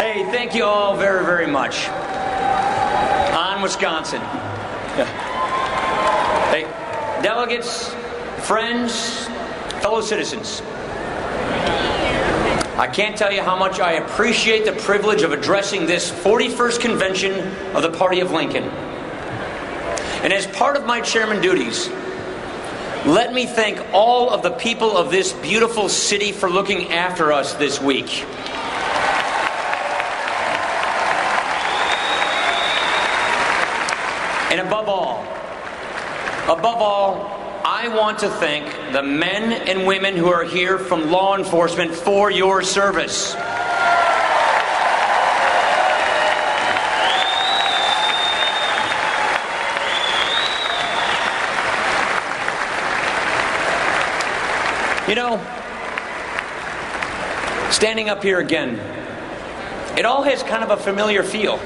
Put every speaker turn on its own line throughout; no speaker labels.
Hey, thank you all very, very much. On Wisconsin. Hey, delegates, friends, fellow citizens. I can't tell you how much I appreciate the privilege of addressing this 41st convention of the Party of Lincoln. And as part of my chairman duties, let me thank all of the people of this beautiful city for looking after us this week. And above all, I want to thank the men and women who are here from law enforcement for your service. You know, standing up here again, it all has kind of a familiar feel.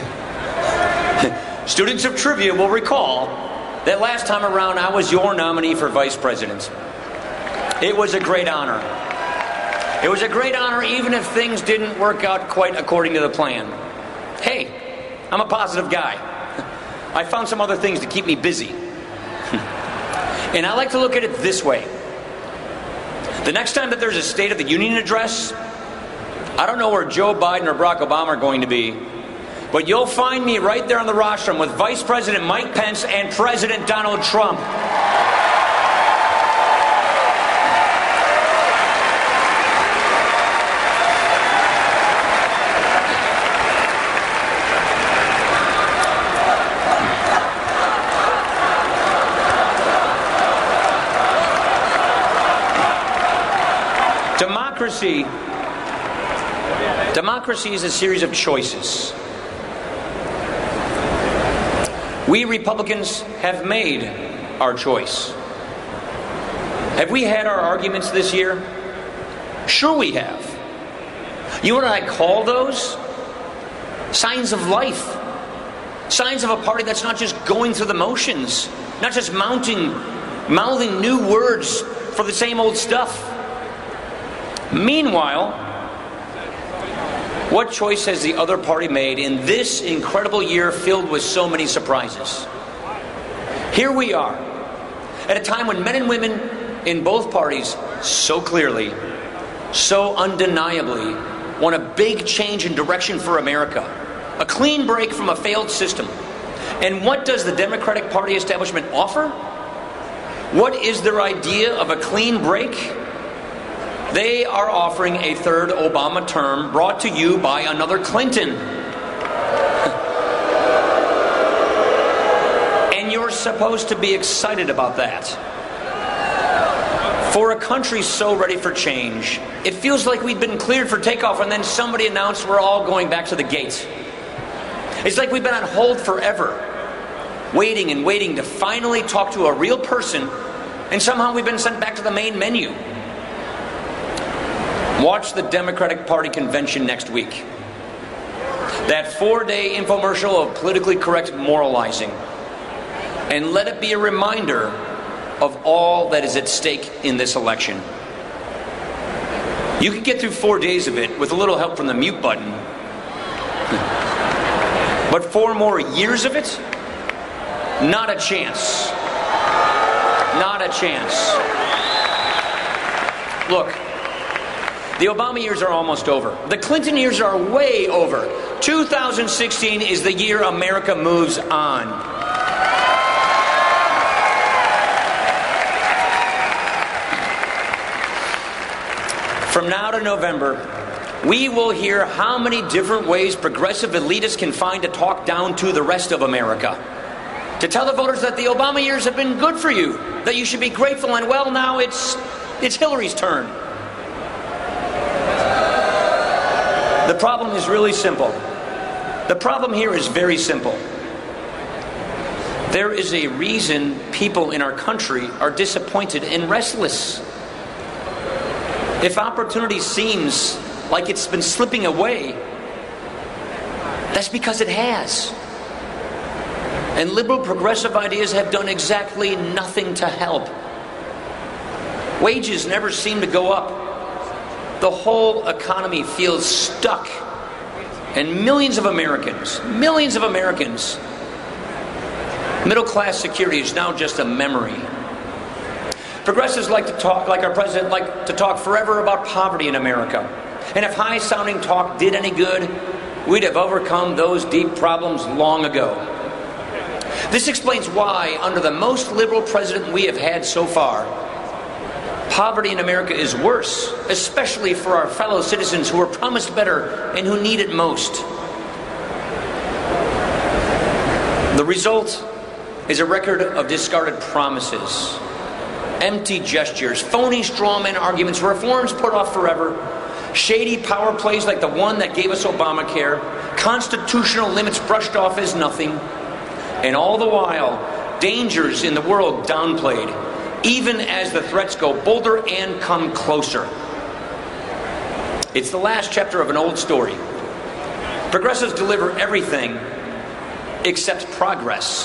Students of trivia will recall that last time around I was your nominee for vice president. It was a great honor. It was a great honor even if things didn't work out quite according to the plan. Hey, I'm a positive guy. I found some other things to keep me busy. And I like to look at it this way. The next time that there's a State of the Union address, I don't know where Joe Biden or Barack Obama are going to be, but you'll find me right there on the rostrum with Vice President Mike Pence and President Donald Trump. Democracy is a series of choices. We Republicans have made our choice. Have we had our arguments this year? Sure we have. You know what I call those? Signs of life. Signs of a party that's not just going through the motions, not just mouthing new words for the same old stuff. Meanwhile, what choice has the other party made in this incredible year filled with so many surprises? Here we are, at a time when men and women in both parties so clearly, so undeniably want a big change in direction for America, a clean break from a failed system. And what does the Democratic Party establishment offer? What is their idea of a clean break? They are offering a third Obama term brought to you by another Clinton. And you're supposed to be excited about that. For a country so ready for change, it feels like we've been cleared for takeoff and then somebody announced we're all going back to the gate. It's like we've been on hold forever, waiting and waiting to finally talk to a real person, and somehow we've been sent back to the main menu. Watch the Democratic Party convention next week. That 4-day infomercial of politically correct moralizing. And let it be a reminder of all that is at stake in this election. You can get through 4 days of it with a little help from the mute button. But 4 more years of it? Not a chance. Not a chance. Look. The Obama years are almost over. The Clinton years are way over. 2016 is the year America moves on. From now to November, we will hear how many different ways progressive elitists can find to talk down to the rest of America. To tell the voters that the Obama years have been good for you, that you should be grateful, and well, now it's Hillary's turn. The problem is really simple. The problem here is very simple. There is a reason people in our country are disappointed and restless. If opportunity seems like it's been slipping away, that's because it has. And liberal progressive ideas have done exactly nothing to help. Wages never seem to go up. The whole economy feels stuck. And millions of Americans, middle-class security is now just a memory. Progressives like to talk, like our president, like to talk forever about poverty in America. And if high-sounding talk did any good, we'd have overcome those deep problems long ago. This explains why, under the most liberal president we have had so far, poverty in America is worse, especially for our fellow citizens who were promised better and who need it most. The result is a record of discarded promises, empty gestures, phony strawman arguments, reforms put off forever, shady power plays like the one that gave us Obamacare, constitutional limits brushed off as nothing, and all the while, dangers in the world downplayed, even as the threats go bolder and come closer. It's the last chapter of an old story. Progressives deliver everything except progress.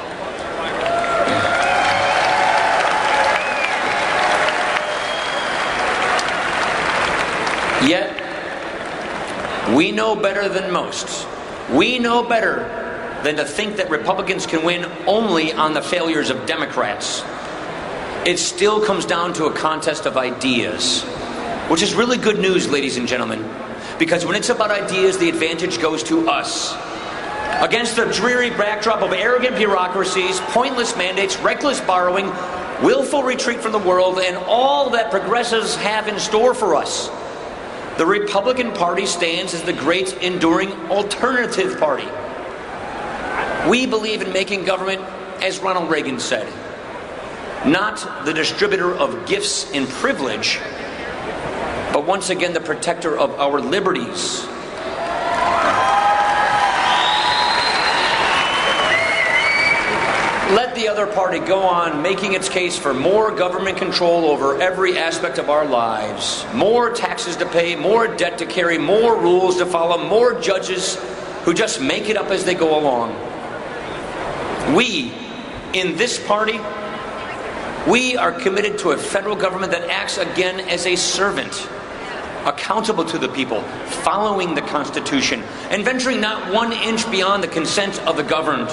Yet, we know better than most. We know better than to think that Republicans can win only on the failures of Democrats. It still comes down to a contest of ideas, which is really good news, ladies and gentlemen, because when it's about ideas, the advantage goes to us. Against the dreary backdrop of arrogant bureaucracies, pointless mandates, reckless borrowing, willful retreat from the world, and all that progressives have in store for us, the Republican Party stands as the great enduring alternative party. We believe in making government, as Ronald Reagan said, not the distributor of gifts and privilege, but once again the protector of our liberties. Let the other party go on making its case for more government control over every aspect of our lives, more taxes to pay, more debt to carry, more rules to follow, more judges who just make it up as they go along. We, in this party, we are committed to a federal government that acts again as a servant, accountable to the people, following the Constitution, and venturing not 1 inch beyond the consent of the governed.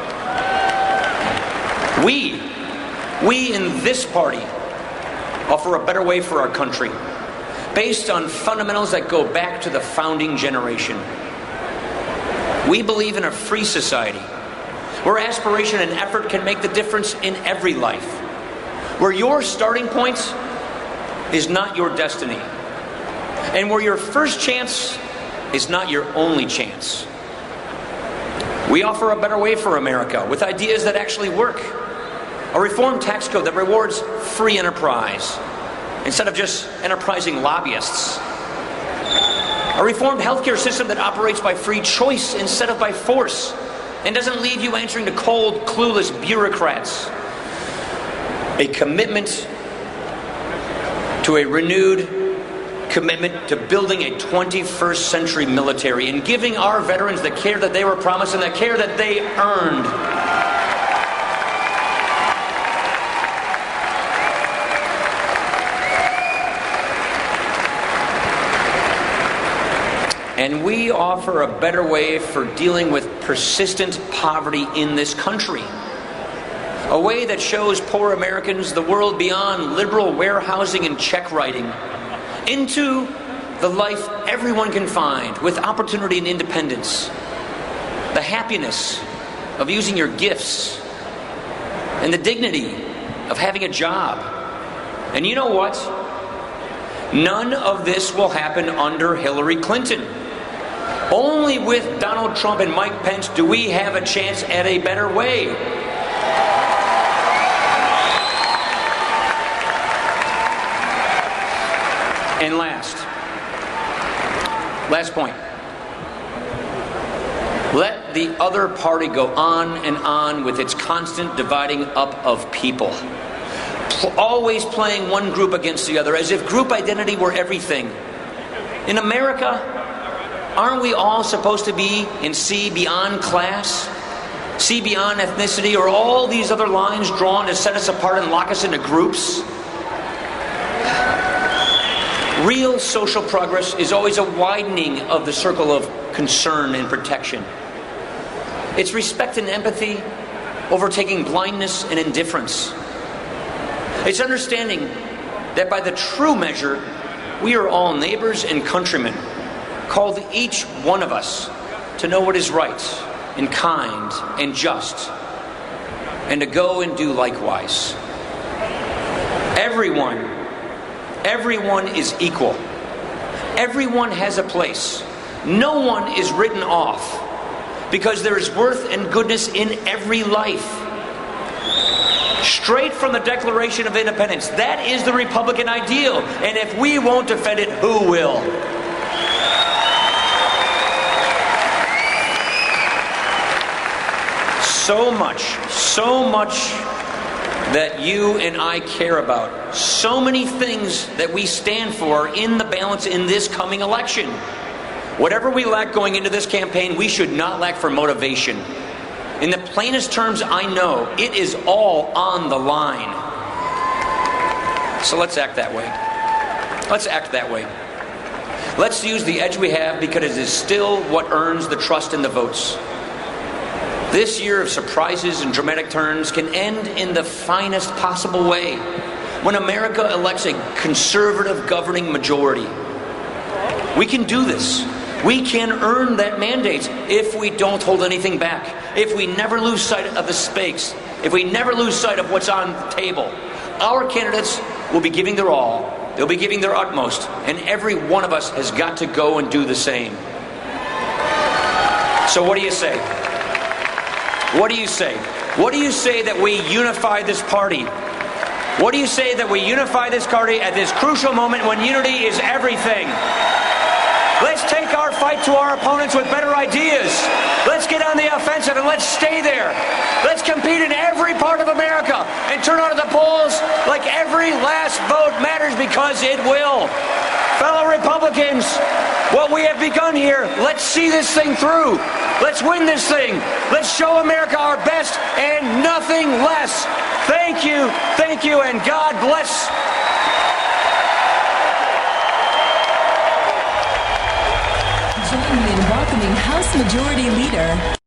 We in this party offer a better way for our country, based on fundamentals that go back to the founding generation. We believe in a free society, where aspiration and effort can make the difference in every life, where your starting point is not your destiny, and where your first chance is not your only chance. We offer a better way for America, with ideas that actually work. A reformed tax code that rewards free enterprise instead of just enterprising lobbyists. A reformed healthcare system that operates by free choice instead of by force and doesn't leave you answering to cold, clueless bureaucrats. A commitment to a renewed commitment to building a 21st century military and giving our veterans the care that they were promised and the care that they earned. And we offer a better way for dealing with persistent poverty in this country. A way that shows poor Americans the world beyond liberal warehousing and check writing, into the life everyone can find with opportunity and independence. The happiness of using your gifts and the dignity of having a job. And you know what? None of this will happen under Hillary Clinton. Only with Donald Trump and Mike Pence do we have a chance at a better way. And last point. Let the other party go on and on with its constant dividing up of people. Always playing one group against the other, as if group identity were everything. In America, aren't we all supposed to be and see beyond class, see beyond ethnicity, or all these other lines drawn to set us apart and lock us into groups? Real social progress is always a widening of the circle of concern and protection. It's respect and empathy overtaking blindness and indifference. It's understanding that by the true measure, we are all neighbors and countrymen, called each one of us to know what is right and kind and just, and to go and do likewise. Everyone is equal. Everyone has a place. No one is written off, because there is worth and goodness in every life. Straight from the Declaration of Independence, that is the Republican ideal. And if we won't defend it, who will? So much that you and I care about. So many things that we stand for in the balance in this coming election. Whatever we lack going into this campaign, we should not lack for motivation. In the plainest terms I know, it is all on the line. So let's act that way. Let's act that way. Let's use the edge we have, because it is still what earns the trust and the votes. This year of surprises and dramatic turns can end in the finest possible way, when America elects a conservative governing majority. We can do this. We can earn that mandate if we don't hold anything back, if we never lose sight of the stakes, if we never lose sight of what's on the table. Our candidates will be giving their all. They'll be giving their utmost, and every one of us has got to go and do the same. So what do you say? What do you say? What do you say that we unify this party? What do you say that we unify this party at this crucial moment when unity is everything? Let's take our fight to our opponents with better ideas. Let's get on the offensive and let's stay there. Let's compete in every part of America and turn out at the polls like every last vote matters, because it will. Fellow Republicans, what we have begun here, let's see this thing through. Let's win this thing. Let's show America our best and nothing less. Thank you, and God bless.
Join me in welcoming House Majority Leader